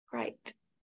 Great.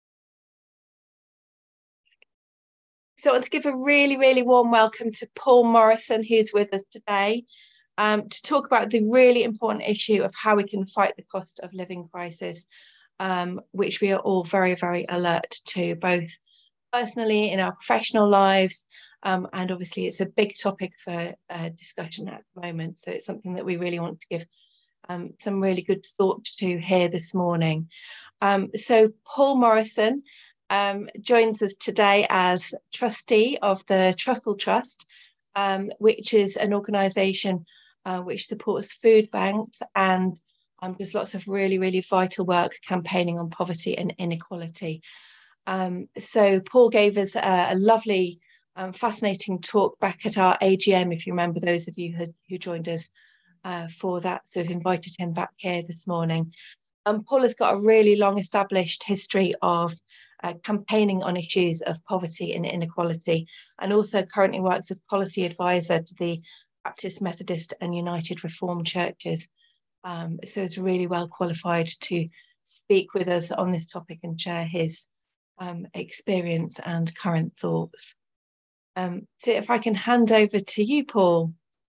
So I want to give a really, really warm welcome to Paul Morrison, who's with us today, to talk about the really important issue of how we can fight the cost of living crisis, which we are all very, very alert to, both personally in our professional lives, and obviously it's a big topic for discussion at the moment. So it's something that we really want to give some really good thought to here this morning. So Paul Morrison joins us today as trustee of the Trussell Trust, which is an organisation which supports food banks and there's lots of really, really vital work campaigning on poverty and inequality. So Paul gave us a lovely, fascinating talk back at our AGM, if you remember, those of you who joined us for that. So we've invited him back here this morning. Paul has got a really long established history of campaigning on issues of poverty and inequality, and also currently works as policy advisor to the Baptist, Methodist and United Reformed churches. So it's really well qualified to speak with us on this topic and share his experience and current thoughts. So if I can hand over to you, Paul.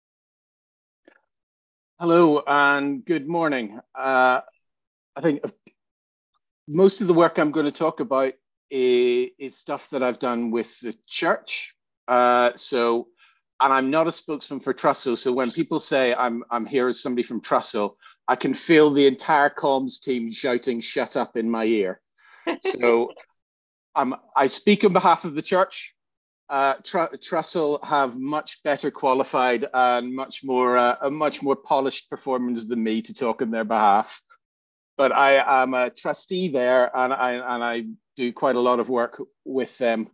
Hello and good morning. I think most of the work I'm going to talk about is stuff that I've done with the church. And I'm not a spokesman for Trussell. So when people say I'm here as somebody from Trussell, I can feel the entire comms team shouting "shut up" in my ear. So I speak on behalf of the church. Trussell have much better qualified and a much more polished performance than me to talk on their behalf. But I am a trustee there, and I do quite a lot of work with them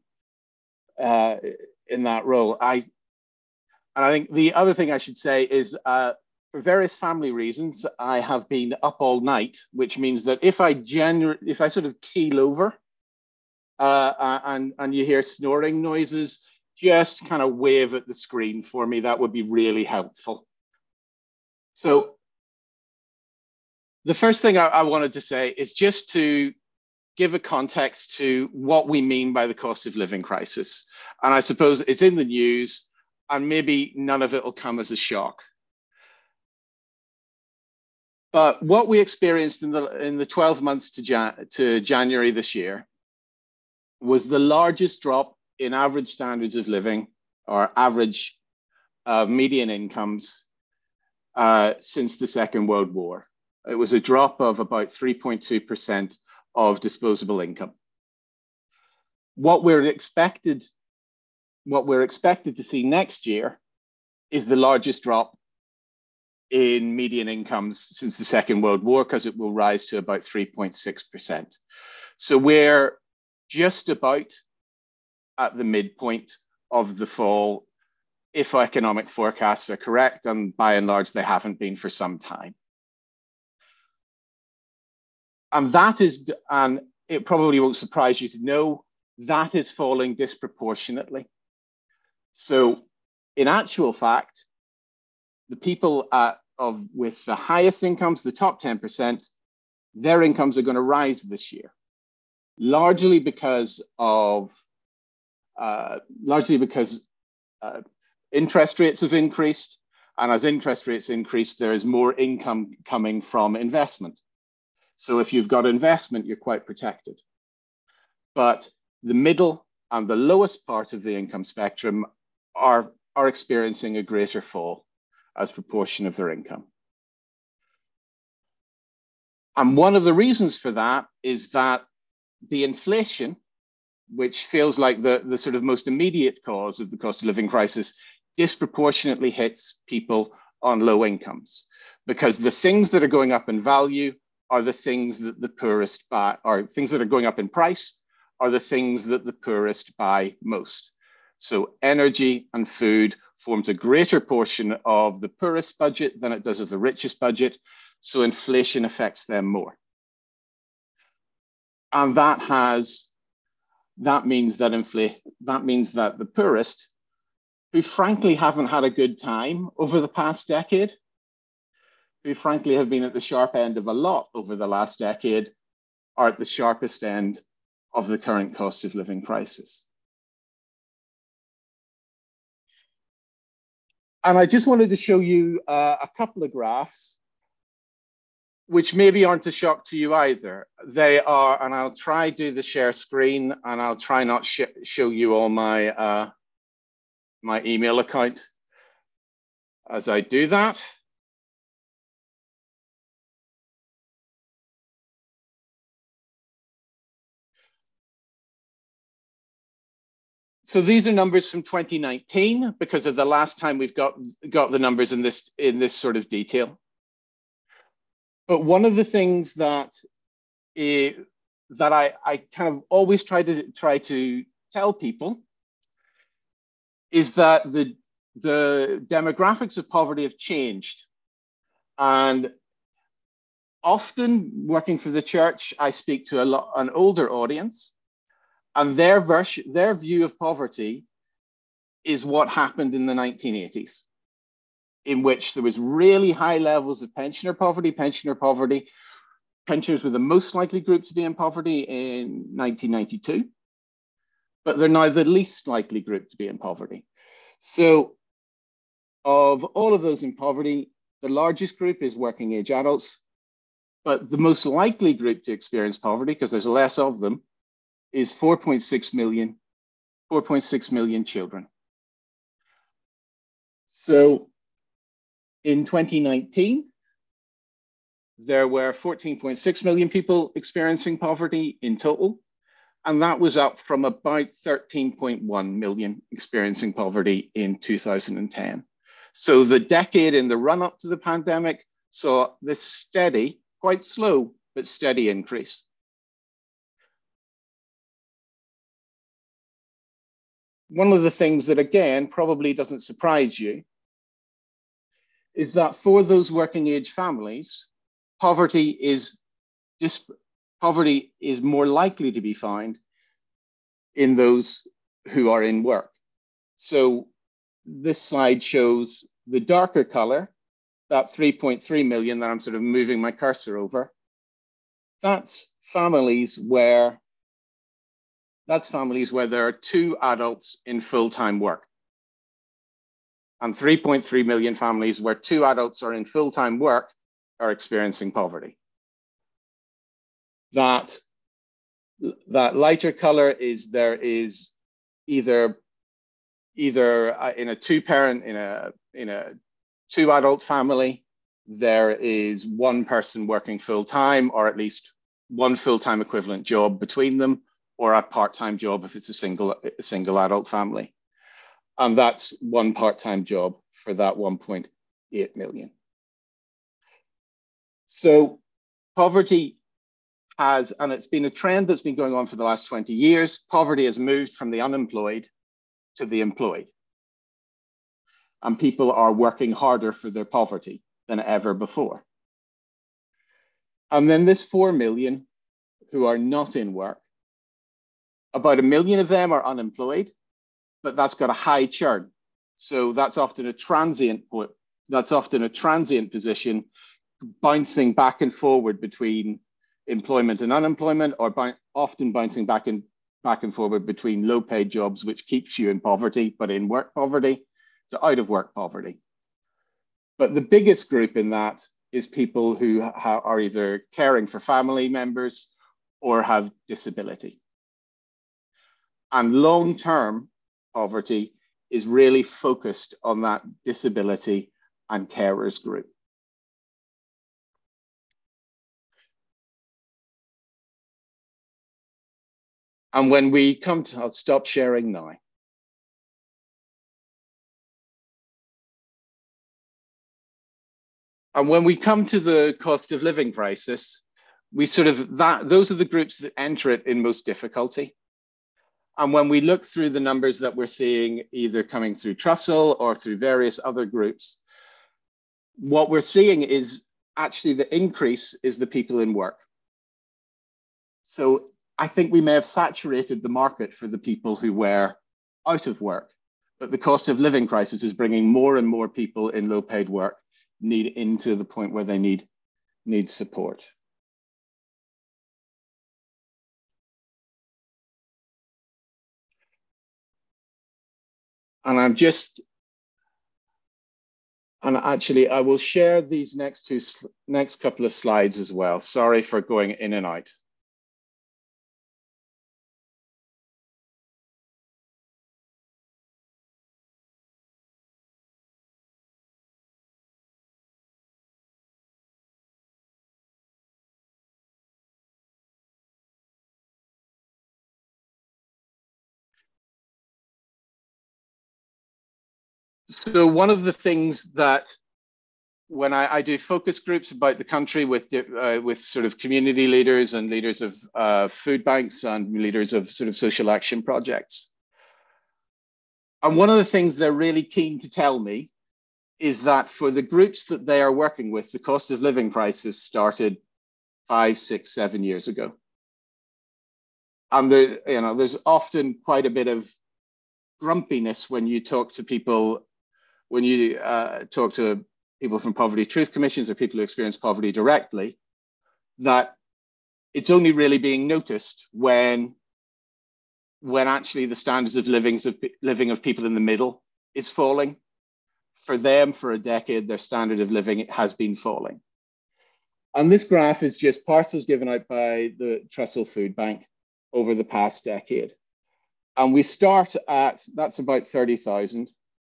in that role. I think the other thing I should say is, for various family reasons, I have been up all night, which means that if I sort of keel over and you hear snoring noises, just kind of wave at the screen for me. That would be really helpful. So the first thing I wanted to say is just to give a context to what we mean by the cost of living crisis. And I suppose it's in the news, and maybe none of it will come as a shock. But what we experienced in the 12 months to January this year was the largest drop in average standards of living, or average median incomes, since the Second World War. It was a drop of about 3.2% of disposable income. What we're expected to see next year is the largest drop in median incomes since the Second World War, because it will rise to about 3.6%. So we're just about at the midpoint of the fall, if economic forecasts are correct, and by and large they haven't been for some time. And it probably won't surprise you to know that is falling disproportionately. So in actual fact, the people with the highest incomes, the top 10%, their incomes are going to rise this year, largely because interest rates have increased, and as interest rates increase, there is more income coming from investment. So if you've got investment, you're quite protected. But the middle and the lowest part of the income spectrum are experiencing a greater fall as proportion of their income. And one of the reasons for that is that the inflation, which feels like the sort of most immediate cause of the cost of living crisis, disproportionately hits people on low incomes, because the things that are going up in value are the things that the poorest buy, or things that are going up in price are the things that the poorest buy most. So energy and food forms a greater portion of the poorest budget than it does of the richest budget. So inflation affects them more. And that means that the poorest, who frankly haven't had a good time over the past decade, who frankly have been at the sharp end of a lot over the last decade, are at the sharpest end of the current cost of living crisis. And I just wanted to show you a couple of graphs, which maybe aren't a shock to you either. They are, and I'll try do the share screen, and I'll try not show you all my, my email account as I do that. So these are numbers from 2019 because of the last time we've got the numbers in this sort of detail. But one of the things that that I kind of always try to tell people is that the demographics of poverty have changed. And often working for the church, I speak to an older audience, and their view of poverty is what happened in the 1980s, in which there was really high levels of pensioner poverty. Pensioners were the most likely group to be in poverty in 1992, but they're now the least likely group to be in poverty. So of all of those in poverty, the largest group is working age adults, but the most likely group to experience poverty, because there's less of them, is 4.6 million children. So in 2019, there were 14.6 million people experiencing poverty in total, and that was up from about 13.1 million experiencing poverty in 2010. So the decade in the run-up to the pandemic saw this steady, quite slow, but steady increase. One of the things that, again, probably doesn't surprise you is that for those working age families, poverty is more likely to be found in those who are in work. So this slide shows the darker color, that 3.3 million that I'm sort of moving my cursor over. That's families where there are 2 adults in full-time work. And 3.3 million families where 2 adults are in full-time work are experiencing poverty. That lighter color is there is either in a 2-parent, in a 2-adult family, there is 1 person working full-time, or at least 1 full-time equivalent job between them, or a part-time job if it's a single adult family. And that's 1 part-time job for that 1.8 million. So poverty has, and it's been a trend that's been going on for the last 20 years, poverty has moved from the unemployed to the employed. And people are working harder for their poverty than ever before. And then this 4 million who are not in work, about 1 million of them are unemployed, but that's got a high churn. So that's often a transient position, bouncing back and forward between employment and unemployment, or often bouncing back and forward between low-paid jobs, which keeps you in poverty, but in work poverty, to out-of-work poverty. But the biggest group in that is people who are either caring for family members or have disability. And long-term poverty is really focused on that disability and carers group. And when we come to, I'll stop sharing now. And when we come to the cost of living crisis, we those are the groups that enter it in most difficulty. And when we look through the numbers that we're seeing, either coming through Trussell or through various other groups, what we're seeing is actually the increase is the people in work. So I think we may have saturated the market for the people who were out of work, but the cost of living crisis is bringing more and more people in low paid work into the point where they need support. And actually, I will share these next couple of slides as well. Sorry for going in and out. So one of the things that when I do focus groups about the country with sort of community leaders and leaders of food banks and leaders of sort of social action projects, and one of the things they're really keen to tell me is that for the groups that they are working with, the cost of living crisis started 5, 6, 7 years ago. And there's often quite a bit of grumpiness when you talk to people, when you talk to people from Poverty Truth Commissions or people who experience poverty directly, that it's only really being noticed when actually the standards of living of people in the middle is falling. For them, for a decade, their standard of living has been falling. And this graph is just parcels given out by the Trussell Food Bank over the past decade. And we start at, that's about 30,000.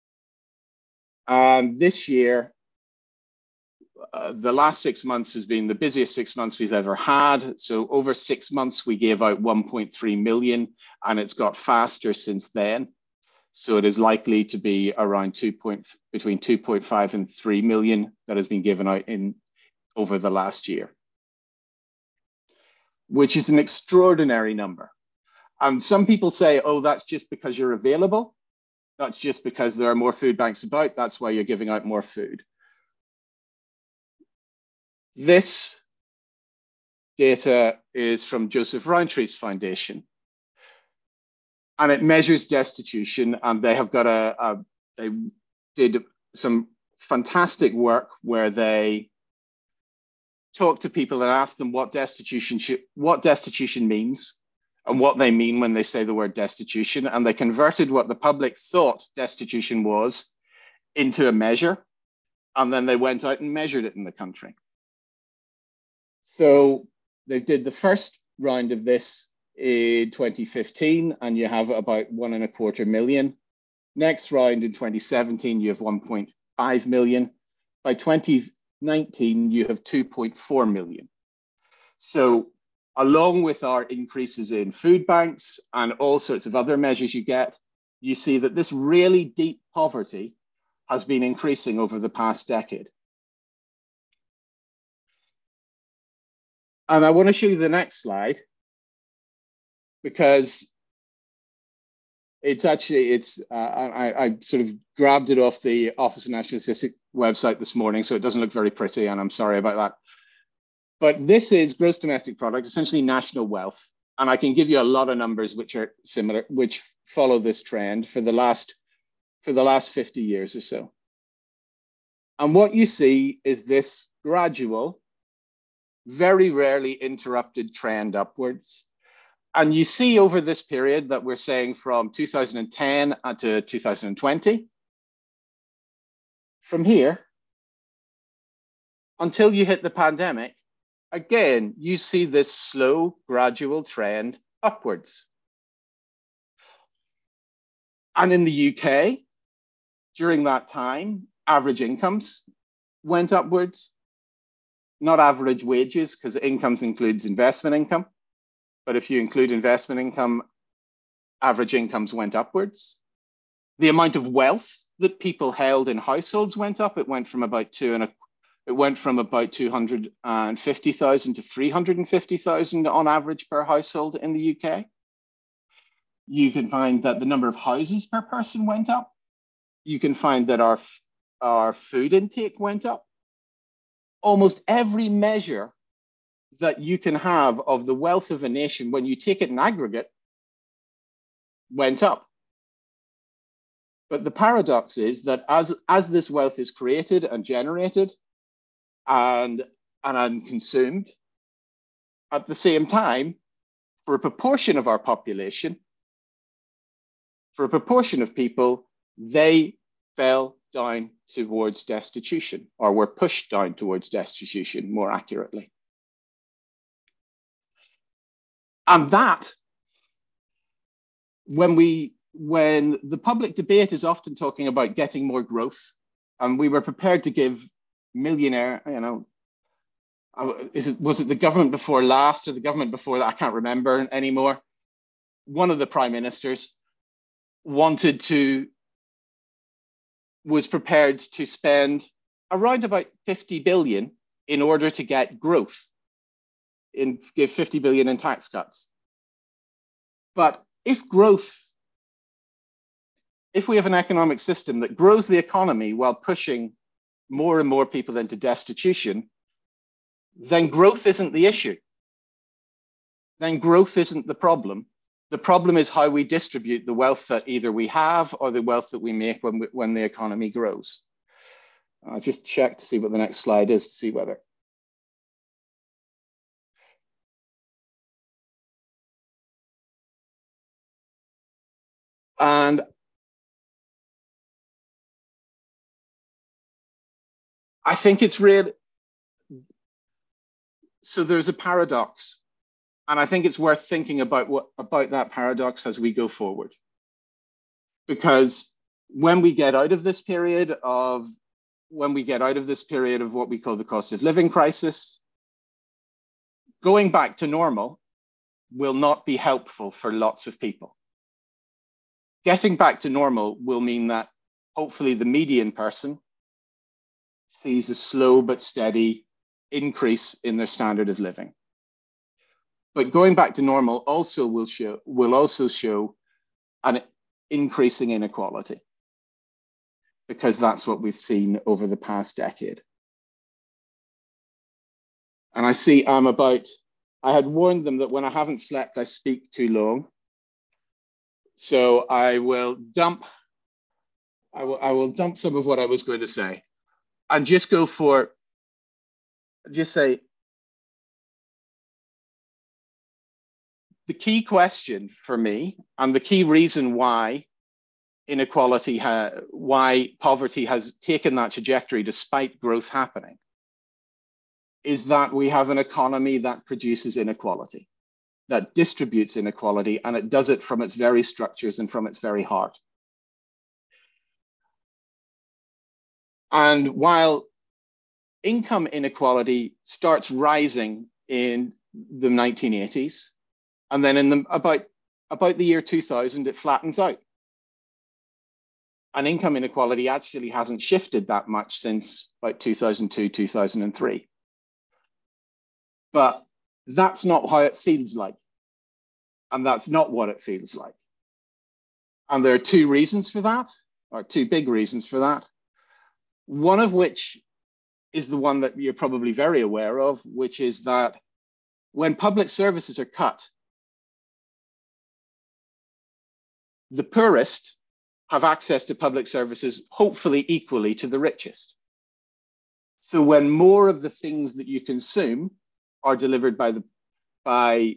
And this year, the last 6 months has been the busiest 6 months we've ever had. So over 6 months, we gave out 1.3 million, and it's got faster since then. So it is likely to be around between 2.5 and 3 million that has been given out over the last year, which is an extraordinary number. And some people say, oh, that's just because you're available. That's just because there are more food banks about. That's why you're giving out more food. This data is from Joseph Rowntree's foundation, and it measures destitution. And they have got they did some fantastic work where they talked to people and asked them what destitution means and what they mean when they say the word destitution. And they converted what the public thought destitution was into a measure. And then they went out and measured it in the country. So they did the first round of this in 2015, and you have about 1.25 million. Next round in 2017, you have 1.5 million. By 2019, you have 2.4 million. So along with our increases in food banks and all sorts of other measures you get, you see that this really deep poverty has been increasing over the past decade. And I want to show you the next slide, because it's actually, I sort of grabbed it off the Office of National Statistics website this morning, so it doesn't look very pretty, and I'm sorry about that. But this is gross domestic product, essentially national wealth. And I can give you a lot of numbers which are similar, which follow this trend for the last 50 years or so. And what you see is this gradual, very rarely interrupted trend upwards. And you see over this period that we're saying from 2010 to 2020, from here until you hit the pandemic, again, you see this slow, gradual trend upwards. And in the UK, during that time, average incomes went upwards, not average wages, because incomes includes investment income. But if you include investment income, average incomes went upwards. The amount of wealth that people held in households went up. It went from about 250,000 to 350,000 on average per household in the UK. You can find that the number of houses per person went up. You can find that our food intake went up. Almost every measure that you can have of the wealth of a nation, when you take it in aggregate, went up. But the paradox is that as this wealth is created and generated and consumed, at the same time, for a proportion of our population, for a proportion of people, they fell down towards destitution, or were pushed down towards destitution, more accurately. And that, when the public debate is often talking about getting more growth, and we were prepared to give millionaire, was it the government before last or the government before that? I can't remember anymore. One of the prime ministers was prepared to spend around about 50 billion in order to get growth, give 50 billion in tax cuts. But if we have an economic system that grows the economy while pushing more and more people into destitution, then growth isn't the issue. Then growth isn't the problem. The problem is how we distribute the wealth that either we have or the wealth that we make when the economy grows. I'll just check to see what the next slide is to see whether. And I think it's real. So there's a paradox. And I think it's worth thinking about that paradox as we go forward. Because when we get out of this period of what we call the cost of living crisis, going back to normal will not be helpful for lots of people. Getting back to normal will mean that hopefully the median person sees a slow but steady increase in their standard of living. But going back to normal will also show an increasing inequality, because that's what we've seen over the past decade. And I had warned them that when I haven't slept, I speak too long. So I will dump some of what I was going to say and just say, the key question for me, and the key reason why why poverty has taken that trajectory despite growth happening, is that we have an economy that produces inequality, that distributes inequality, and it does it from its very structures and from its very heart. And while income inequality starts rising in the 1980s, and then about the year 2000, it flattens out. And income inequality actually hasn't shifted that much since about 2002, 2003. But that's not how it feels like. And that's not what it feels like. And there are two reasons for that, or two big reasons for that. One of which is the one that you're probably very aware of, which is that when public services are cut, the poorest have access to public services, hopefully equally to the richest. So when more of the things that you consume are delivered by the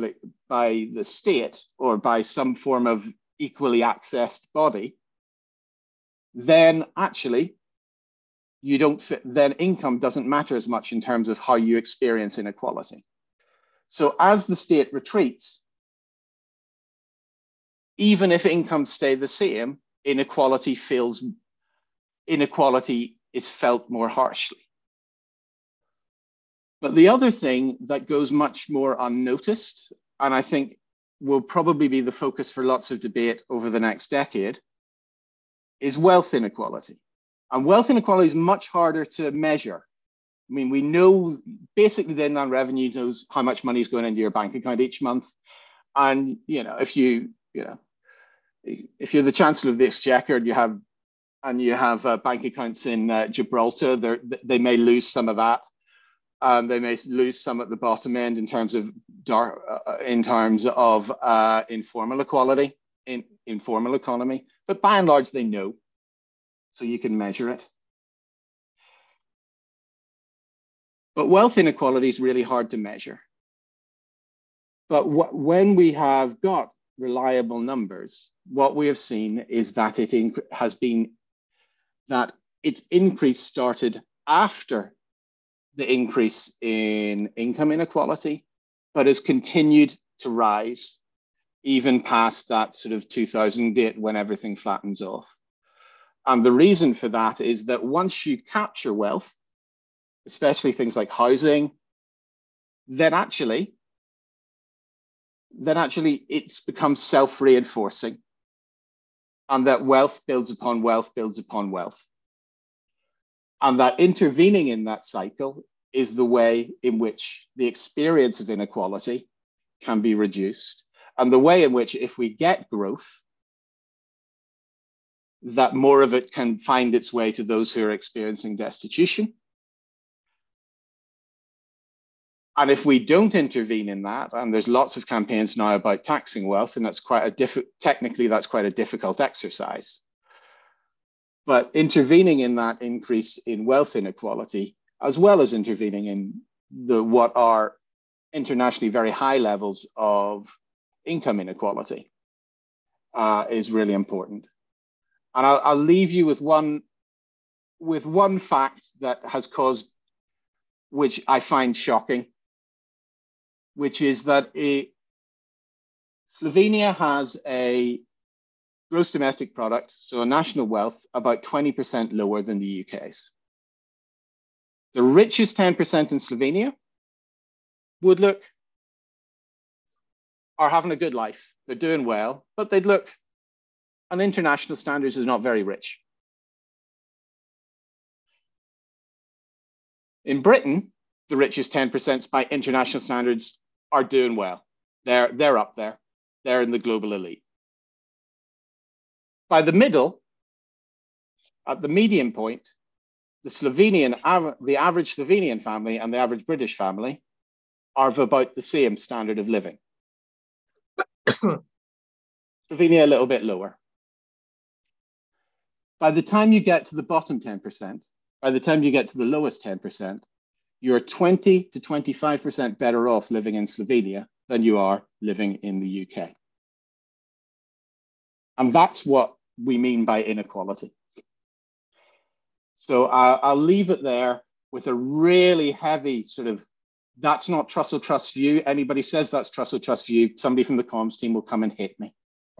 state or by some form of equally accessed body, then actually then income doesn't matter as much in terms of how you experience inequality. So as the state retreats, even if incomes stay the same, inequality is felt more harshly. But the other thing that goes much more unnoticed, and I think will probably be the focus for lots of debate over the next decade, is wealth inequality. And wealth inequality is much harder to measure. I mean, we know basically the inland revenue knows how much money is going into your bank account each month. And if you're the Chancellor of the Exchequer and you have bank accounts in Gibraltar, they may lose some of that. They may lose some at the bottom end in terms of informal equality, informal economy. But by and large, they know, so you can measure it. But wealth inequality is really hard to measure. But when we have got reliable numbers, what we have seen is that its increase started after the increase in income inequality, but has continued to rise even past that sort of 2008 when everything flattens off. And the reason for that is that once you capture wealth, especially things like housing, then actually it's become self-reinforcing, and that wealth builds upon wealth builds upon wealth. And that intervening in that cycle is the way in which the experience of inequality can be reduced, and the way in which, if we get growth, that more of it can find its way to those who are experiencing destitution. And if we don't intervene in that, and there's lots of campaigns now about taxing wealth, and that's technically that's quite a difficult exercise. But intervening in that increase in wealth inequality, as well as intervening in what are internationally very high levels of income inequality, is really important. And I'll leave you with one fact that has caused, which I find shocking, which is that Slovenia has a gross domestic product, so a national wealth, about 20% lower than the UK's. The richest 10% in Slovenia are having a good life. They're doing well, but they'd look, on international standards, is not very rich. In Britain, the richest 10% by international standards are doing well. They're up there. They're in the global elite. By the middle, at the median point, the average Slovenian family and the average British family are of about the same standard of living. Slovenia a little bit lower. By the time you get to the bottom 10%, by the time you get to the lowest 10%, you're 20 to 25% better off living in Slovenia than you are living in the UK. And that's what we mean by inequality. So I'll leave it there with a really heavy sort of, that's not Trussell Trust's view. Anybody says that's Trussell Trust's view, somebody from the comms team will come and hit me.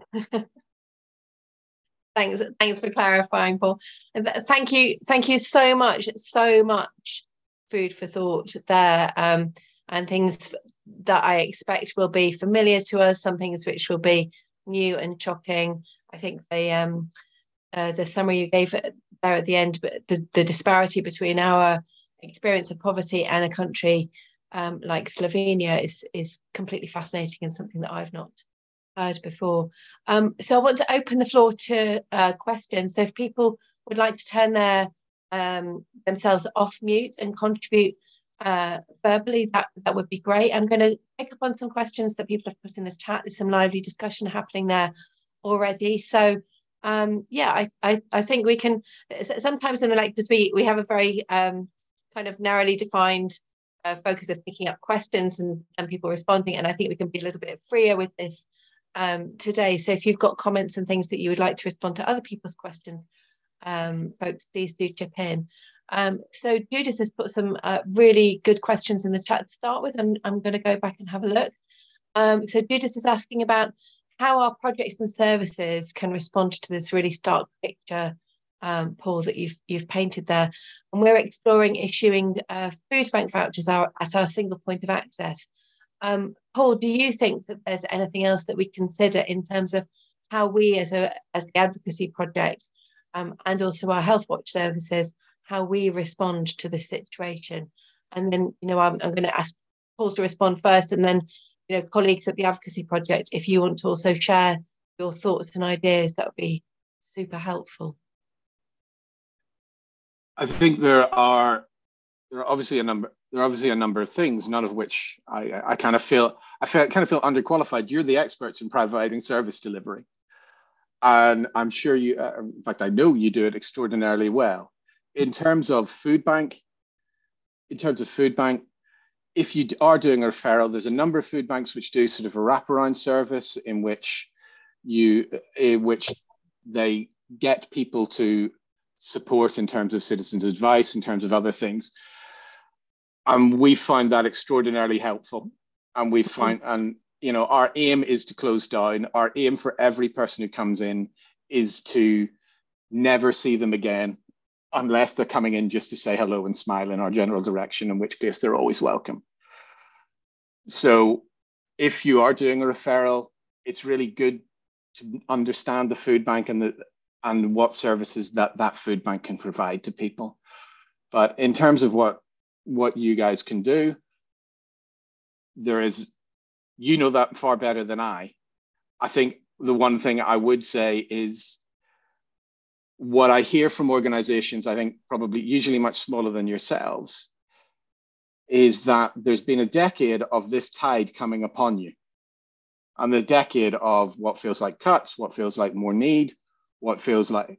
Thanks for clarifying, Paul. Thank you so much food for thought there, and things that I expect will be familiar to us, some things which will be new and shocking. I think the summary you gave there at the end, but the disparity between our experience of poverty and a country like Slovenia is completely fascinating and something that I've not heard before. So I want to open the floor to questions. So if people would like to turn their themselves off mute and contribute verbally, that would be great. I'm going to pick up on some questions that people have put in the chat. There's some lively discussion happening there already. So yeah, I think we can, sometimes in the lectures we have a very kind of narrowly defined focus of picking up questions and people responding, and I think we can be a little bit freer with this today. So if you've got comments and things that you would like to respond to other people's questions, folks, please do chip in. So Judith has put some really good questions in the chat to start with. I'm going to go back and have a look. So Judith is asking about how our projects and services can respond to this really stark picture, Paul, that you've painted there. And we're exploring issuing food bank vouchers at our single point of access. Paul, do you think that there's anything else that we consider in terms of how we as the advocacy project and also our Health Watch services, how we respond to this situation? And then, I'm going to ask Paul to respond first, and then, colleagues at the Advocacy Project, if you want to also share your thoughts and ideas, that would be super helpful. I think there are obviously a number of things, none of which I kind of feel underqualified. You're the experts in providing service delivery, and I'm sure you, in fact, I know you do it extraordinarily well. In terms of food bank, if you are doing a referral, there's a number of food banks which do sort of a wraparound service in which they get people to support in terms of citizens' advice, in terms of other things. And we find that extraordinarily helpful. And we find, and you know, our aim is to close down. Our aim for every person who comes in is to never see them again, unless they're coming in just to say hello and smile in our general direction, in which case they're always welcome. So if you are doing a referral, it's really good to understand the food bank and what services that food bank can provide to people. But in terms of what you guys can do, there is, you know that far better than I. I think the one thing I would say is what I hear from organizations, I think probably usually much smaller than yourselves, is that there's been a decade of this tide coming upon you. And the decade of what feels like cuts, what feels like more need, what feels like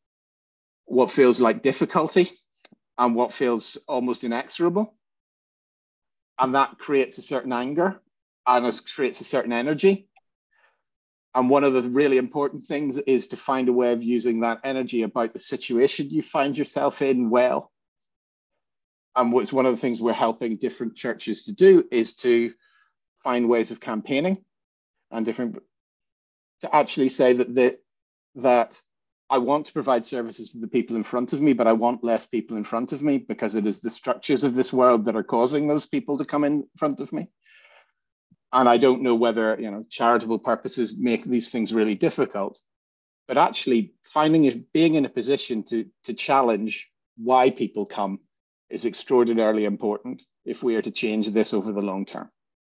difficulty, and what feels almost inexorable. And that creates a certain anger, and it creates a certain energy. And one of the really important things is to find a way of using that energy about the situation you find yourself in well. And what's one of the things we're helping different churches to do is to find ways of campaigning and to actually say that I want to provide services to the people in front of me, but I want less people in front of me because it is the structures of this world that are causing those people to come in front of me. And I don't know whether, you know, charitable purposes make these things really difficult, but actually being in a position to challenge why people come is extraordinarily important if we are to change this over the long term.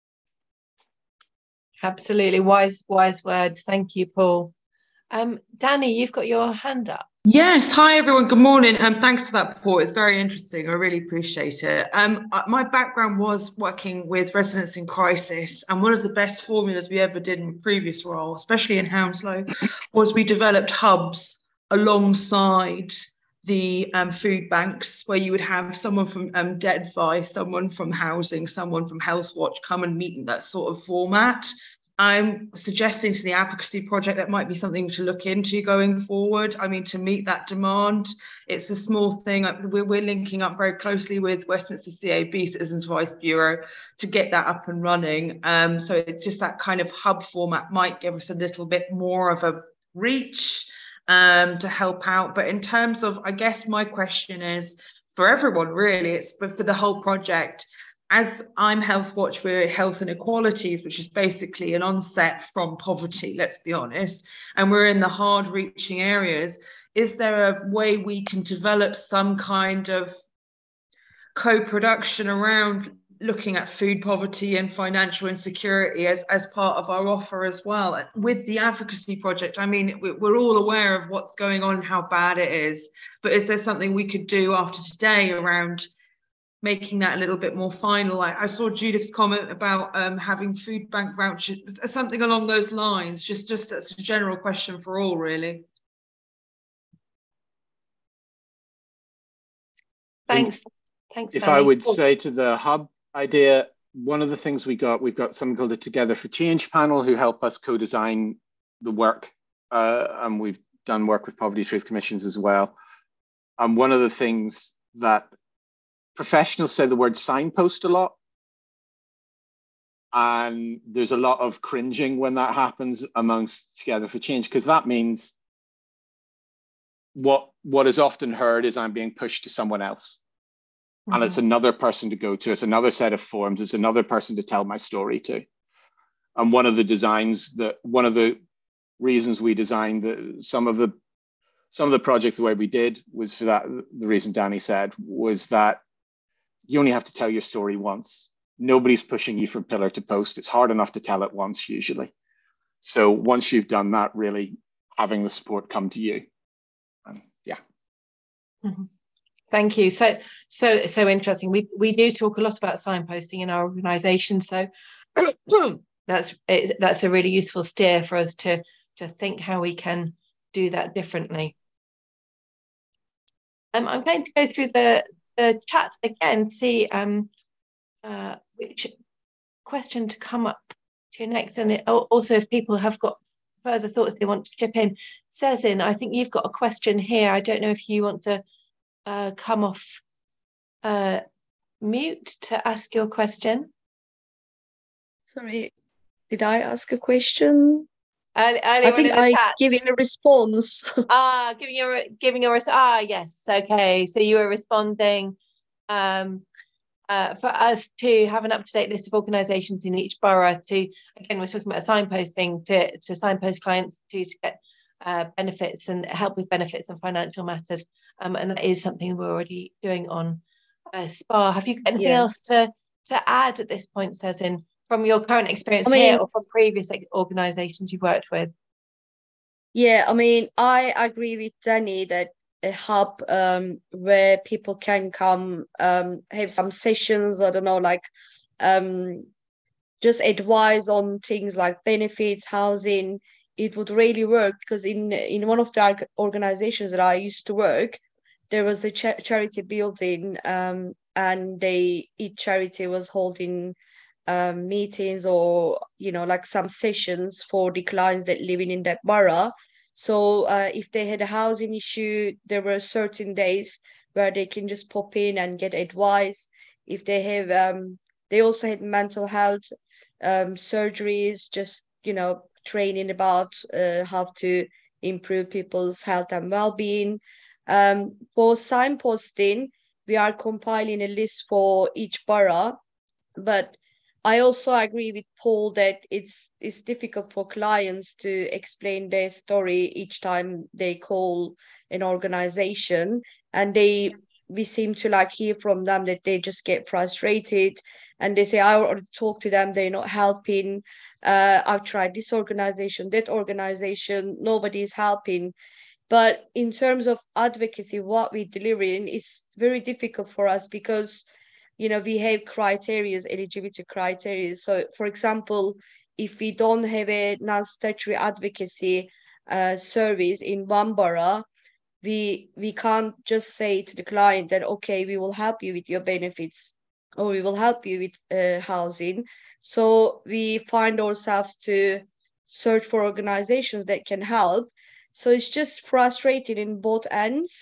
Absolutely. Wise words. Thank you, Paul. Danny, you've got your hand up. Yes. Hi, everyone. Good morning. Thanks for that, Paul. It's very interesting. I really appreciate it. My background was working with residents in crisis, and one of the best formulas we ever did in a previous role, especially in Hounslow, was we developed hubs alongside the food banks, where you would have someone from Debt Advice, someone from Housing, someone from Health Watch come and meet in that sort of format. I'm suggesting to the advocacy project that might be something to look into going forward. I mean, to meet that demand, it's a small thing. We're linking up very closely with Westminster CAB, Citizens Advice Bureau, to get that up and running. So it's just that kind of hub format might give us a little bit more of a reach to help out. But in terms of, I guess my question is for everyone, really, it's for the whole project. As I'm Health Watch, we're Health and Equalities, which is basically an onset from poverty, let's be honest, and we're in the hard reaching areas. Is there a way we can develop some kind of co-production around looking at food poverty and financial insecurity as part of our offer as well with the advocacy project? I mean, we're all aware of what's going on and how bad it is, but is there something we could do after today around making that a little bit more final? I saw Judith's comment about having food bank vouchers, something along those lines. Just as a general question for all, really. Thanks. If Danny. I would say to the hub idea, one of the things we've got something called the Together for Change panel who help us co-design the work, and we've done work with Poverty Truth Commissions as well. And one of the things that professionals say the word signpost a lot, and there's a lot of cringing when that happens amongst Together for Change, because that means what is often heard is I'm being pushed to someone else. Mm-hmm. And it's another person to go to, it's another set of forms, it's another person to tell my story to. And one of the reasons we designed some of the projects the way we did was for that, the reason Danny said was that you only have to tell your story once. Nobody's pushing you from pillar to post. It's hard enough to tell it once usually. So once you've done that, really having the support come to you. Yeah. Mm-hmm. Thank you. So interesting. We do talk a lot about signposting in our organisation. So that's a really useful steer for us to think how we can do that differently. I'm going to go through the chat again, see which question to come up to next. And also, if people have got further thoughts they want to chip in. Sezin, I think you've got a question here. I don't know if you want to come off mute to ask your question. Sorry, did I ask a question? Earlier I think on in the chat. Giving a response. Giving a response. Yes, okay. So you were responding for us to have an up-to-date list of organisations in each borough to, again, we're talking about signposting to signpost clients to get benefits and help with benefits and financial matters. And that is something we're already doing on SPA. Have you got anything else to add at this point, Sezin, from your current experience here or from previous organisations you've worked with? Yeah, I mean, I agree with Danny that a hub where people can come have some sessions, I don't know, like just advise on things like benefits, housing, it would really work. Because in one of the organizations that I used to work, there was a charity building, and each charity was holding meetings or, you know, like some sessions for the clients that living in that borough. So if they had a housing issue, there were certain days where they can just pop in and get advice. If they have, they also had mental health surgeries, just, you know, training about how to improve people's health and well-being. For signposting, we are compiling a list for each borough, but I also agree with Paul that it's difficult for clients to explain their story each time they call an organization, and we seem to like hear from them that they just get frustrated and they say, I already talked to them, they're not helping. I've tried this organization, that organization, nobody's helping. But in terms of advocacy, what we're delivering is very difficult for us because, you know, we have criteria, eligibility criteria. So, for example, if we don't have a non-statutory advocacy service in one borough, we can't just say to the client that, okay, we will help you with your benefits or we will help you with housing. So we find ourselves to search for organizations that can help. So it's just frustrating in both ends.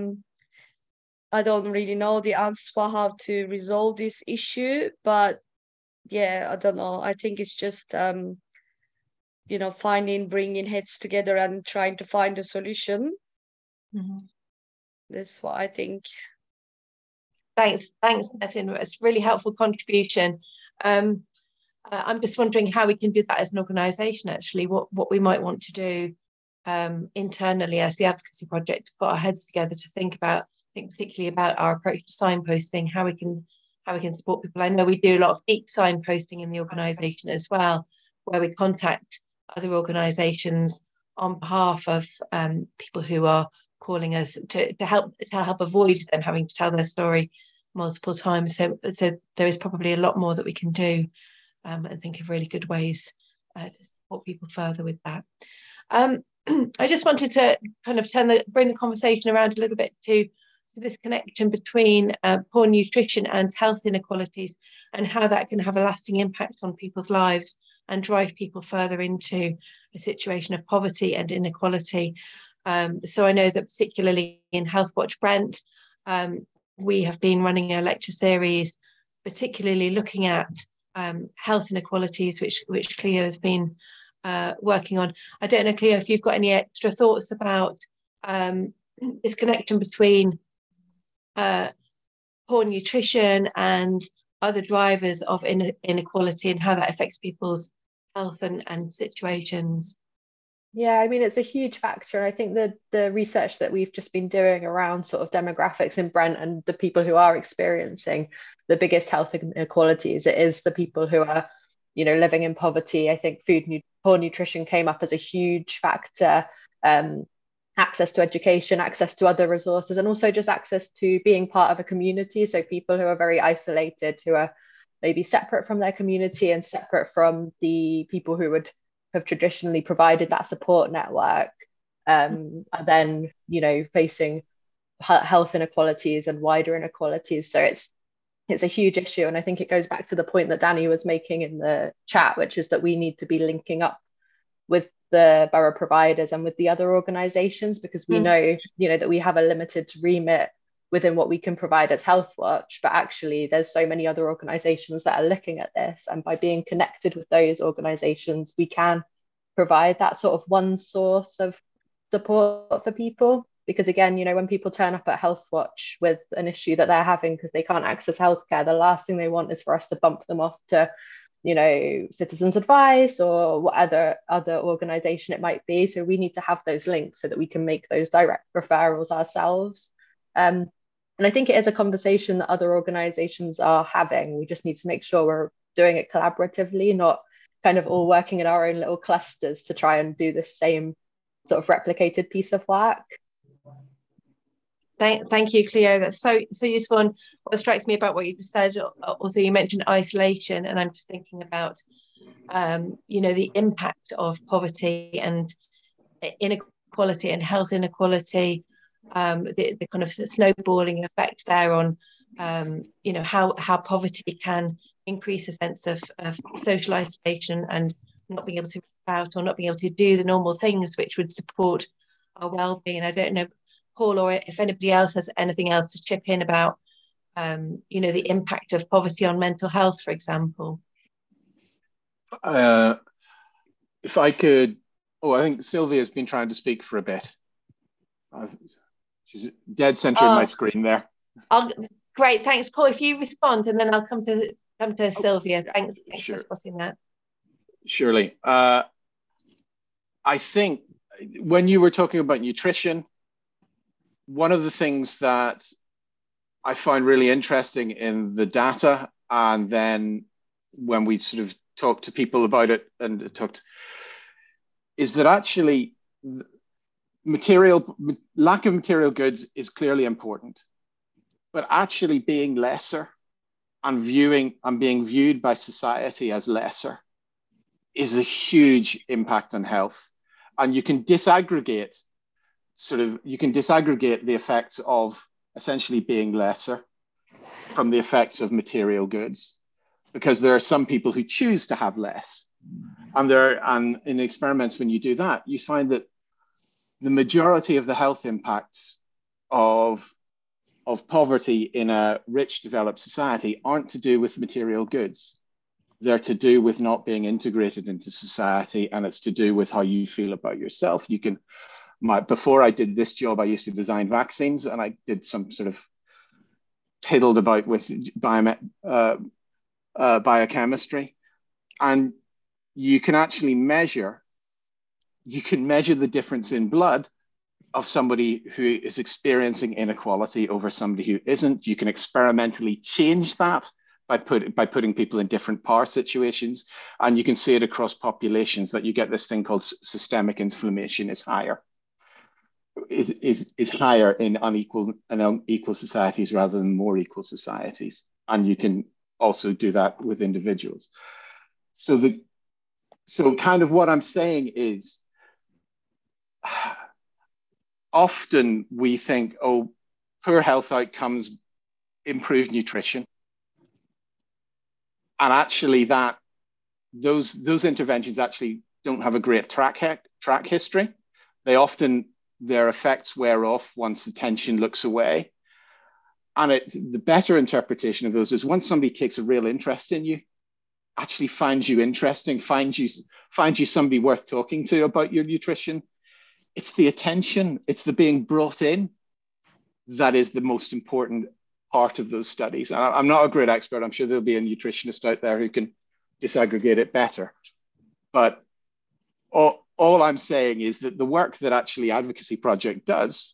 I don't really know the answer for how to resolve this issue, but yeah, I don't know. I think it's just, you know, bringing heads together and trying to find a solution. Mm-hmm. That's what I think. Thanks, Sezin. It's a really helpful contribution. I'm just wondering how we can do that as an organisation, actually, what we might want to do internally as the Advocacy Project, put our heads together to think particularly about our approach to signposting, how we can support people. I know we do a lot of geek signposting in the organisation as well, where we contact other organisations on behalf of people who are calling us to help avoid them having to tell their story multiple times. So there is probably a lot more that we can do, and think of really good ways to support people further with that. I just wanted to kind of bring the conversation around a little bit to this connection between poor nutrition and health inequalities and how that can have a lasting impact on people's lives and drive people further into a situation of poverty and inequality. So I know that particularly in Healthwatch Brent, we have been running a lecture series, particularly looking at health inequalities, which Cleo has been working on. I don't know, Cleo, if you've got any extra thoughts about this connection between poor nutrition and other drivers of inequality and how that affects people's health and situations. Yeah, I mean, it's a huge factor. I think that the research that we've just been doing around sort of demographics in Brent and the people who are experiencing the biggest health inequalities, it is the people who are, you know, living in poverty. I think poor nutrition came up as a huge factor. Access to education, access to other resources, and also just access to being part of a community. So people who are very isolated, who are maybe separate from their community and separate from the people who would have traditionally provided that support network, are then, you know, facing health inequalities and wider inequalities. So it's a huge issue. And I think it goes back to the point that Danny was making in the chat, which is that we need to be linking up with the borough providers and with the other organisations, because we know, that we have a limited remit within what we can provide as Healthwatch, but actually there's so many other organisations that are looking at this, and by being connected with those organisations, we can provide that sort of one source of support for people. Because again, when people turn up at Healthwatch with an issue that they're having because they can't access healthcare, the last thing they want is for us to bump them off to Citizens Advice or what other organization it might be. So we need to have those links so that we can make those direct referrals ourselves. And I think it is a conversation that other organizations are having. We just need to make sure we're doing it collaboratively, not kind of all working in our own little clusters to try and do the same sort of replicated piece of work. Thank you, Cleo. That's so useful. And what strikes me about what you just said, also you mentioned isolation, and I'm just thinking about, the impact of poverty and inequality and health inequality, the kind of snowballing effect there on, how poverty can increase a sense of social isolation and not being able to reach out or not being able to do the normal things which would support our well-being. I don't know, Paul, or if anybody else has anything else to chip in about, the impact of poverty on mental health, for example. If I could, I think Sylvia's been trying to speak for a bit. She's dead center in my screen there. Great, thanks, Paul. If you respond, and then I'll come to Sylvia. Yeah, thanks sure. For spotting that. Surely. I think when you were talking about nutrition, one of the things that I find really interesting in the data, and then when we sort of talked to people about it and talked, is that actually lack of material goods is clearly important, but actually being lesser and being viewed by society as lesser is a huge impact on health. And you can disaggregate the effects of essentially being lesser from the effects of material goods, because there are some people who choose to have less. And in experiments, when you do that, you find that the majority of the health impacts of poverty in a rich, developed society aren't to do with material goods. They're to do with not being integrated into society, and it's to do with how you feel about yourself. Before I did this job, I used to design vaccines, and I did some sort of piddled about with biochemistry, and you can actually measure the difference in blood of somebody who is experiencing inequality over somebody who isn't. You can experimentally change that by putting people in different power situations, and you can see it across populations that you get this thing called systemic inflammation is higher in unequal societies rather than more equal societies. And you can also do that with individuals. So kind of what I'm saying is, often we think, poor health outcomes, improved nutrition. And actually those interventions actually don't have a great track history. Their effects wear off once attention looks away. And the better interpretation of those is once somebody takes a real interest in you, actually finds you interesting, finds you somebody worth talking to about your nutrition, it's the attention, it's the being brought in that is the most important part of those studies. And I'm not a great expert. I'm sure there'll be a nutritionist out there who can disaggregate it better. But all I'm saying is that the work that actually Advocacy Project does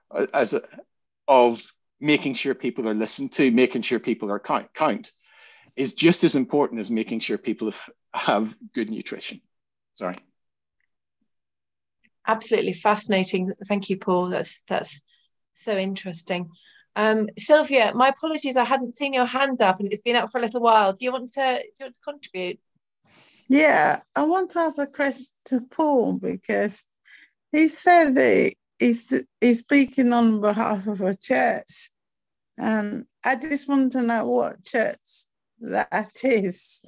of making sure people are listened to, making sure people are count, is just as important as making sure people have good nutrition. Sorry. Absolutely fascinating. Thank you, Paul. That's so interesting. Sylvia, my apologies, I hadn't seen your hand up and it's been up for a little while. Do you want to contribute? Yeah, I want to ask a question to Paul, because he said that he's speaking on behalf of a church, And I just want to know what church that is.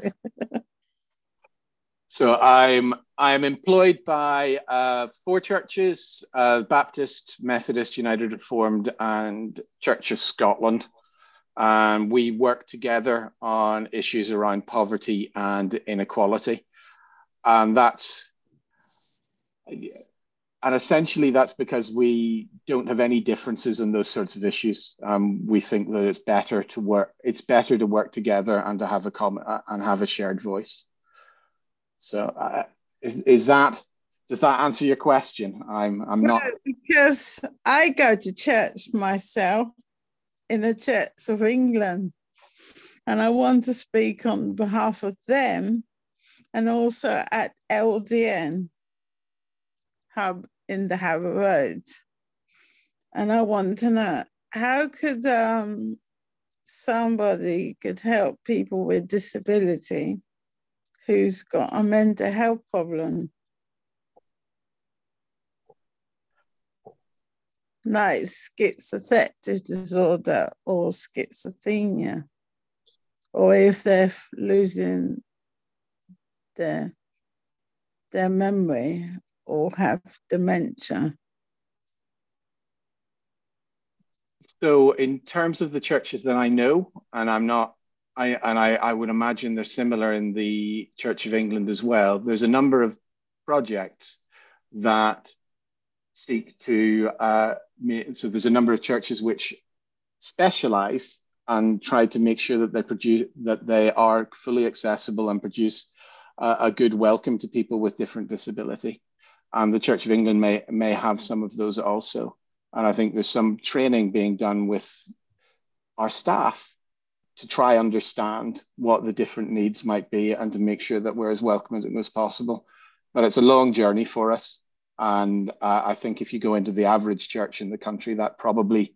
So I'm employed by 4 churches: Baptist, Methodist, United Reformed, and Church of Scotland. And we work together on issues around poverty and inequality. And essentially that's because we don't have any differences in those sorts of issues. We think that it's better to work together and to have a shared voice. So does that answer your question? I'm not, because I go to church myself in the Church of England, and I want to speak on behalf of them, and also at LDN Hub in the Harrow Road. And I want to know, how could somebody could help people with disability who's got a mental health problem, like schizoaffective disorder or schizophrenia, or if they're losing their memory or have dementia? So in terms of the churches that I know, and I would imagine they're similar in the Church of England as well, there's a number of projects that seek to, so there's a number of churches which specialize and try to make sure that they are fully accessible and produce a good welcome to people with different disability. And the Church of England may have some of those also. And I think there's some training being done with our staff to try understand what the different needs might be and to make sure that we're as welcoming as possible. But it's a long journey for us. And I think if you go into the average church in the country, that probably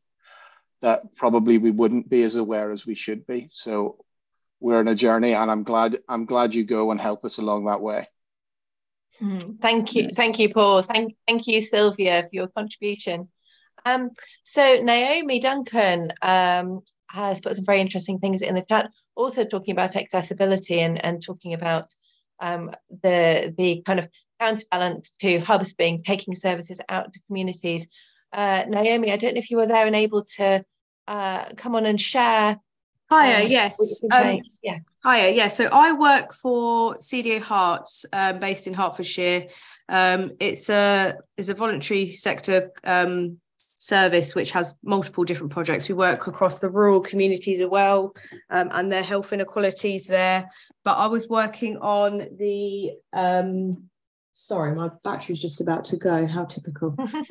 we wouldn't be as aware as we should be. So we're on a journey, and I'm glad you go and help us along that way. Thank you, Paul. Thank you, Sylvia, for your contribution. So Naomi Duncan has put some very interesting things in the chat, also talking about accessibility and talking about the kind of counterbalance to hubs taking services out to communities. Naomi, I don't know if you were there and able to come on and share. Hiya, yes. Yeah. Hiya, yeah. So I work for CDA Hearts, based in Hertfordshire. It's a voluntary sector service which has multiple different projects. We work across the rural communities as well, and their health inequalities there. But I was working on the sorry, my battery's just about to go. How typical.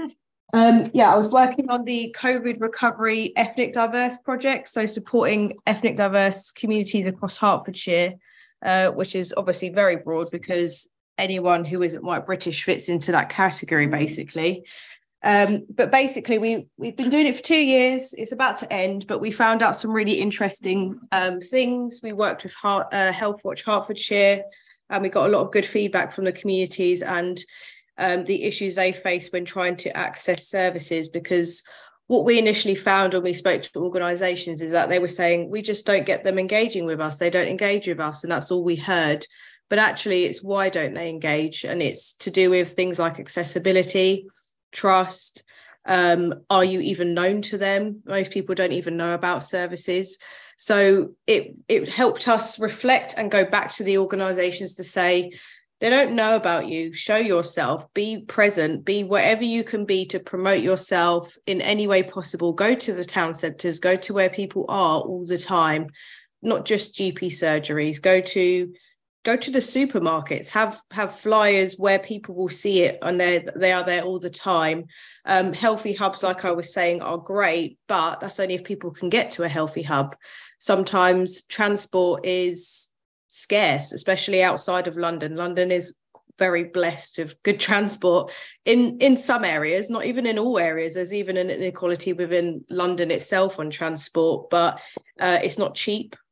I was working on the COVID recovery ethnic diverse project, so supporting ethnic diverse communities across Hertfordshire, which is obviously very broad because anyone who isn't white British fits into that category, basically. But basically, we've been doing it for 2 years. It's about to end, but we found out some really interesting things. We worked with Healthwatch Hertfordshire, and we got a lot of good feedback from the communities and the issues they face when trying to access services, because what we initially found when we spoke to organisations is that they were saying, we just don't get them engaging with us. They don't engage with us. And that's all we heard. But actually, it's why don't they engage? And it's to do with things like accessibility, trust. Are you even known to them? Most people don't even know about services. So it helped us reflect and go back to the organisations to say, they don't know about you. Show yourself, be present, be wherever you can be to promote yourself in any way possible. Go to the town centres, go to where people are all the time, not just GP surgeries. Go to the supermarkets, have flyers where people will see it, and they are there all the time. Healthy hubs, like I was saying, are great, but that's only if people can get to a healthy hub. Sometimes transport is scarce, especially outside of London. London is very blessed with good transport in some areas, not even in all areas. There's even an inequality within London itself on transport, but it's not cheap.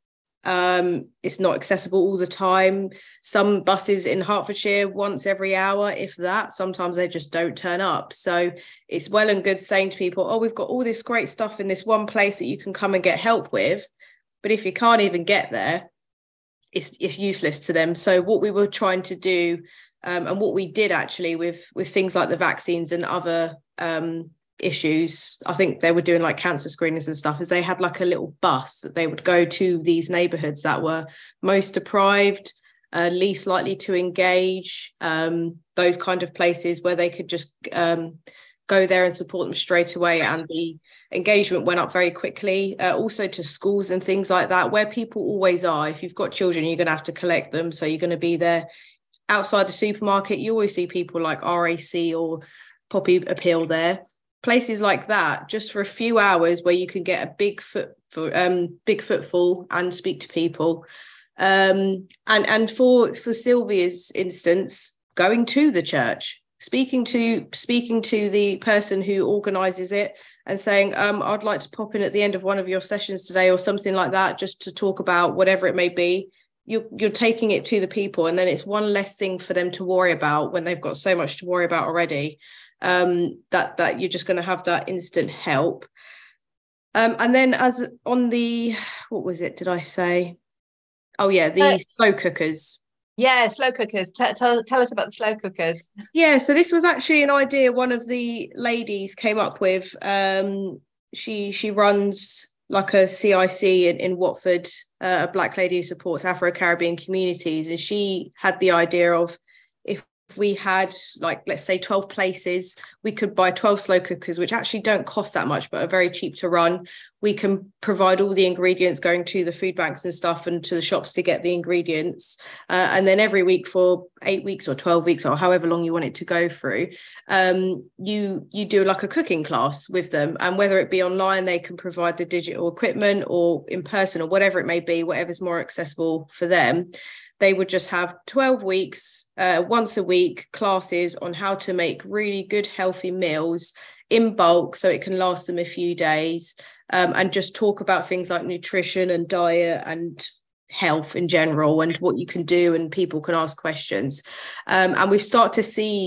It's not accessible all the time. Some buses in Hertfordshire once every hour, if that. Sometimes they just don't turn up. So it's well and good saying to people, oh, we've got all this great stuff in this one place that you can come and get help with. But if you can't even get there, it's useless to them. So what we were trying to do, and what we did actually with things like the vaccines and other issues, I think they were doing like cancer screenings and stuff, is they had like a little bus that they would go to these neighbourhoods that were most deprived, least likely to engage, those kind of places where they could just go there and support them straight away, and the engagement went up very quickly. Also to schools and things like that, where people always are. If you've got children, you're going to have to collect them, so you're going to be there. Outside the supermarket, you always see people like RAC or Poppy Appeal there. Places like that, just for a few hours, where you can get a big footfall and speak to people. And for Sylvia's instance, going to the church, speaking to the person who organises it and saying, I'd like to pop in at the end of one of your sessions today, or something like that, just to talk about whatever it may be. You're taking it to the people, and then it's one less thing for them to worry about when they've got so much to worry about already. That you're just going to have that instant help. And then as on the, what was it, did I say? Oh yeah, the slow cookers. Yeah, slow cookers. Tell us about the slow cookers. Yeah, so this was actually an idea one of the ladies came up with. She runs like a CIC in Watford, a black lady who supports Afro-Caribbean communities, and she had the idea of, if we had, like, let's say 12 places, we could buy 12 slow cookers, which actually don't cost that much but are very cheap to run. We can provide all the ingredients, going to the food banks and stuff and to the shops to get the ingredients, and then every week for 8 weeks or 12 weeks or however long you want it to go through, you do like a cooking class with them, and whether it be online, they can provide the digital equipment, or in person, or whatever it may be, whatever's more accessible for them. They would just have 12 weeks, once a week, classes on how to make really good, healthy meals in bulk, so it can last them a few days, and just talk about things like nutrition and diet and health in general, and what you can do, and people can ask questions. And we've started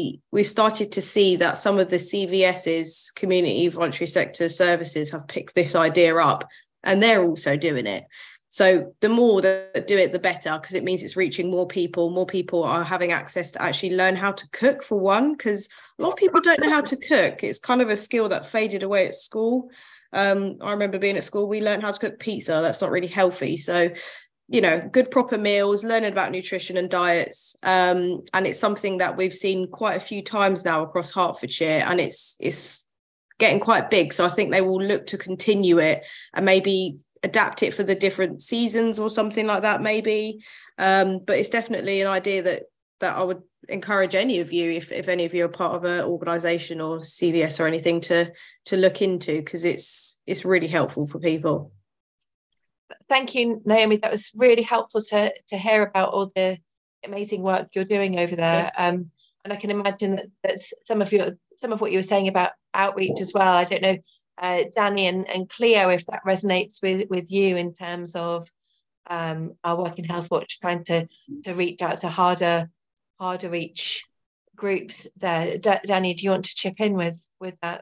to see that some of the CVS's, community voluntary sector services, have picked this idea up, and they're also doing it. So the more that do it, the better, because it means it's reaching more people. More people are having access to actually learn how to cook, for one, because a lot of people don't know how to cook. It's kind of a skill that faded away at school. I remember being at school, we learned how to cook pizza. That's not really healthy. So, you know, good proper meals, learning about nutrition and diets. And it's something that we've seen quite a few times now across Hertfordshire, and it's getting quite big. So I think they will look to continue it and maybe adapt it for the different seasons or something like that, maybe. But it's definitely an idea that I would encourage any of you, if any of you are part of an organisation or CVS or anything, to look into, because it's really helpful for people. Thank you, Naomi. That was really helpful to hear about all the amazing work you're doing over there. And I can imagine that some of what you were saying about outreach as well. I don't know, Danny and Cleo, if that resonates with you in terms of our work in Healthwatch, trying to reach out to harder reach groups there. Danny, do you want to chip in with that?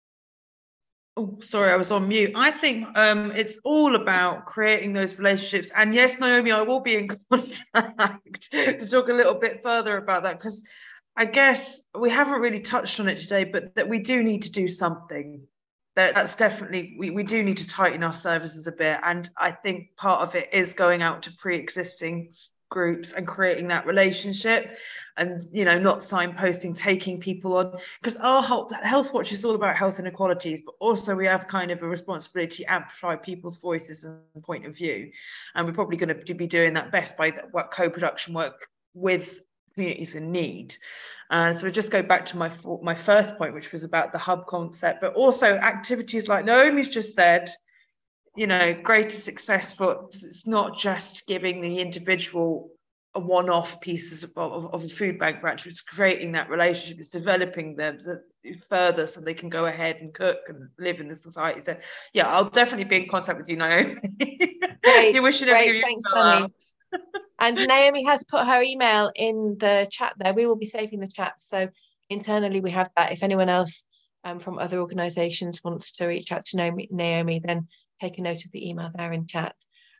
Oh, sorry, I was on mute. I think it's all about creating those relationships. And yes, Naomi, I will be in contact to talk a little bit further about that, because I guess we haven't really touched on it today, but that we do need to do something. That's definitely, we do need to tighten our services a bit. And I think part of it is going out to pre-existing groups and creating that relationship, and, you know, not signposting, taking people on, because our Healthwatch is all about health inequalities, but also we have kind of a responsibility to amplify people's voices and point of view. And we're probably going to be doing that best by co-production work with communities in need. So we just go back to my first point, which was about the hub concept, but also activities like Naomi's just said, you know, greater success for, it's not just giving the individual a one-off pieces of a food bank branch. It's creating that relationship, it's developing them further so they can go ahead and cook and live in the society. So yeah, I'll definitely be in contact with you, Naomi. Great, You wish you never give you thanks, email Danny. out. And Naomi has put her email in the chat there. We will be saving the chat. So internally we have that. If anyone else from other organisations wants to reach out to Naomi, then take a note of the email there in chat.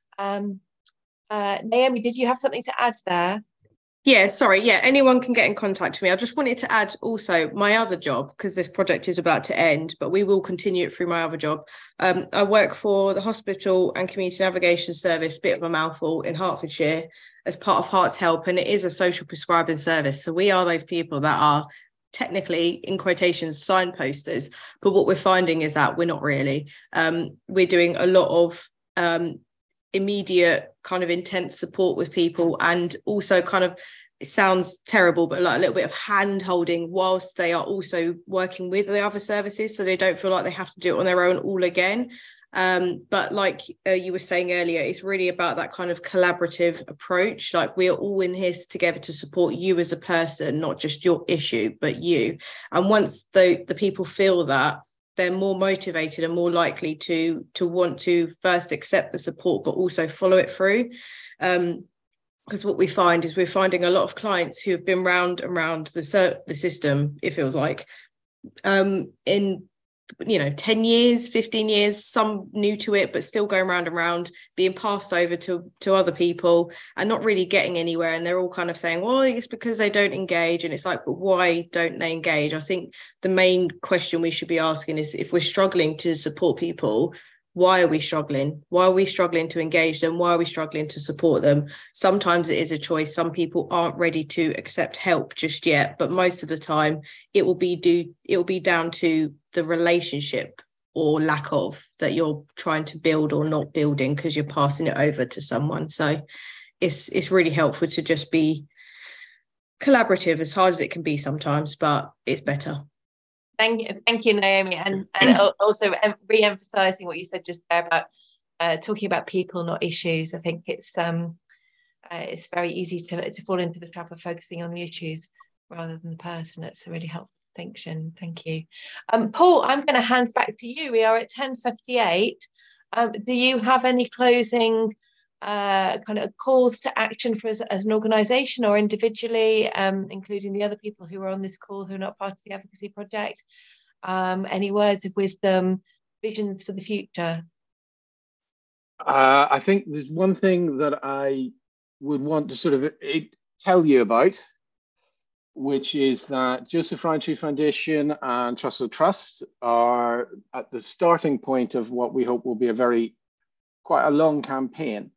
Naomi, did you have something to add there? Yeah, sorry. Yeah, anyone can get in contact with me. I just wanted to add also my other job, because this project is about to end, but we will continue it through my other job. I work for the Hospital and Community Navigation Service, bit of a mouthful, in Hertfordshire as part of Hearts Help, and it is a social prescribing service. So we are those people that are technically, in quotations, signposters, but what we're finding is that we're not really. We're doing a lot of immediate kind of intense support with people, and also kind of, it sounds terrible, but like a little bit of hand holding whilst they are also working with the other services, so they don't feel like they have to do it on their own all again. But like you were saying earlier, it's really about that kind of collaborative approach. Like, we are all in here together to support you as a person, not just your issue, but you. And once the people feel that, they're more motivated and more likely to want to first accept the support, but also follow it through. Because what we find is we're finding a lot of clients who have been round and round the system, it feels like, in 10 years, 15 years, some new to it, but still going round and round, being passed over to other people and not really getting anywhere. And they're all kind of saying, well, it's because they don't engage. And it's like, but why don't they engage? I think the main question we should be asking is, if we're struggling to support people, why are we struggling? Why are we struggling to engage them? Why are we struggling to support them? Sometimes it is a choice. Some people aren't ready to accept help just yet, but most of the time it will be down to the relationship or lack of that you're trying to build or not building, because you're passing it over to someone. So it's really helpful to just be collaborative, as hard as it can be sometimes, but it's better. Thank you, Naomi, and also re-emphasising what you said just there about talking about people, not issues. I think it's very easy to fall into the trap of focusing on the issues rather than the person. It's a really helpful distinction. Thank you. Paul, I'm going to hand back to you. We are at 10:58. Do you have any closing kind of calls to action for us as an organisation or individually, including the other people who are on this call who are not part of the advocacy project? Any words of wisdom, visions for the future? I think there's one thing that I would want to sort of tell you about, which is that Joseph Rowntree Foundation and Trussell Trust are at the starting point of what we hope will be quite a long campaign.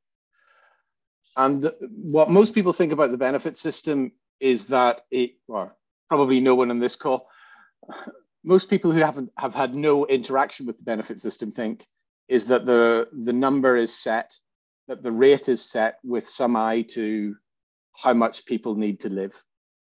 And what most people think about the benefit system is that probably no one on this call, most people who have had no interaction with the benefit system think is that the number is set, that the rate is set with some eye to how much people need to live.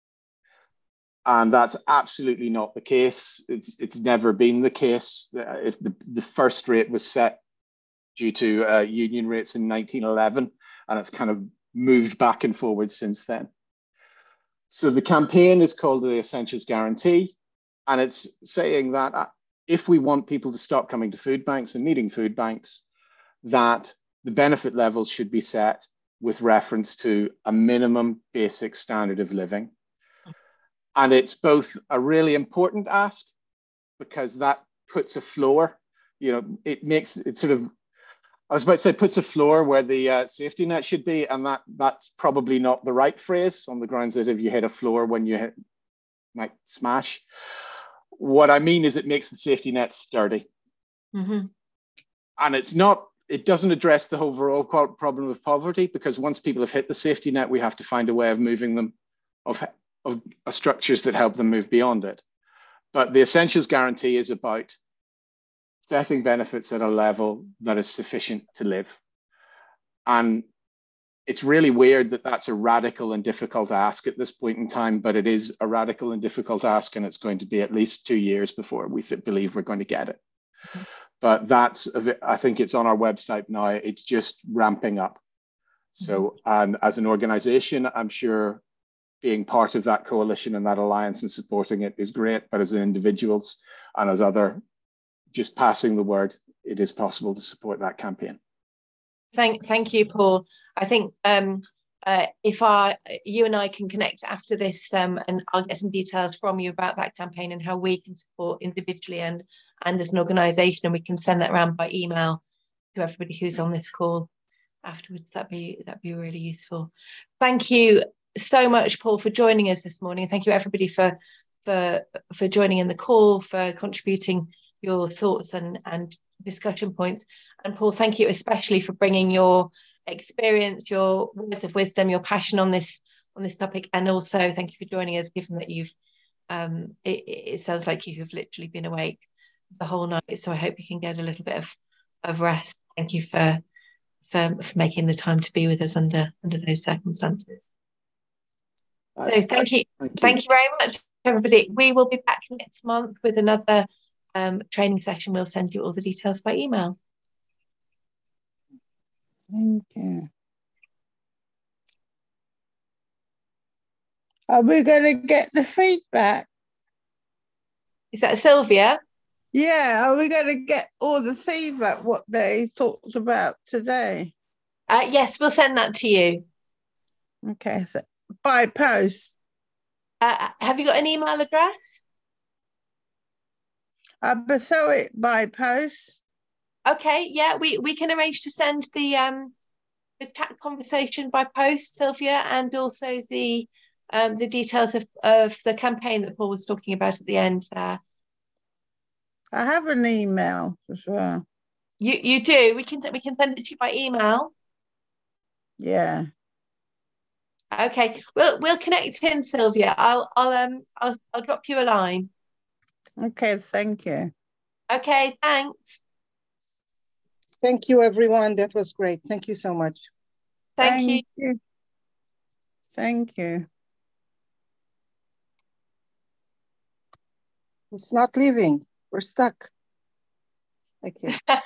And that's absolutely not the case. It's never been the case. If the first rate was set due to union rates in 1911, and it's kind of moved back and forward since then. So the campaign is called the Essentials Guarantee, and it's saying that if we want people to stop coming to food banks and needing food banks, that the benefit levels should be set with reference to a minimum basic standard of living. And it's both a really important ask, because that puts a floor, it makes it sort of, I was about to say puts a floor where the safety net should be, and that's probably not the right phrase, on the grounds that if you hit a floor when you might smash. What I mean is it makes the safety net sturdy. Mm-hmm. And it doesn't address the overall problem of poverty, because once people have hit the safety net, we have to find a way of moving them, of structures that help them move beyond it. But the Essentials Guarantee is about setting benefits at a level that is sufficient to live. And it's really weird that that's a radical and difficult ask at this point in time, but it is a radical and difficult ask, and it's going to be at least 2 years before we believe we're going to get it. Mm-hmm. But I think it's on our website now. It's just ramping up. Mm-hmm. So, and as an organization, I'm sure being part of that coalition and that alliance and supporting it is great, but as individuals and as just passing the word, it is possible to support that campaign. Thank you, Paul. I think if you and I can connect after this, and I'll get some details from you about that campaign and how we can support individually and as an organisation, and we can send that around by email to everybody who's on this call afterwards. That'd be really useful. Thank you so much, Paul, for joining us this morning. Thank you, everybody, for joining in the call, for contributing your thoughts and discussion points. And Paul, thank you especially for bringing your experience, your words of wisdom, your passion on this topic, and also thank you for joining us, given that you've it sounds like you have literally been awake the whole night, so I hope you can get a little bit of rest. Thank you for making the time to be with us under those circumstances. So thank you very much, everybody. We will be back next month with another training session. We'll send you all the details by email. Thank you. Are we going to get the feedback? Is that Sylvia? Yeah, are we going to get all the feedback, what they talked about today? Yes, we'll send that to you. Okay, by post. Have you got an email address? I'll throw it by post. Okay, yeah, we can arrange to send the chat conversation by post, Sylvia, and also the details of the campaign that Paul was talking about at the end there. I have an email as well. You do? We can send it to you by email. Yeah. Okay, we'll connect in, Sylvia. I'll drop you a line. Okay, thank you. Okay, thanks. Thank you, everyone. That was great. Thank you so much. Thank you. Thank you. It's not leaving. We're stuck. Thank you.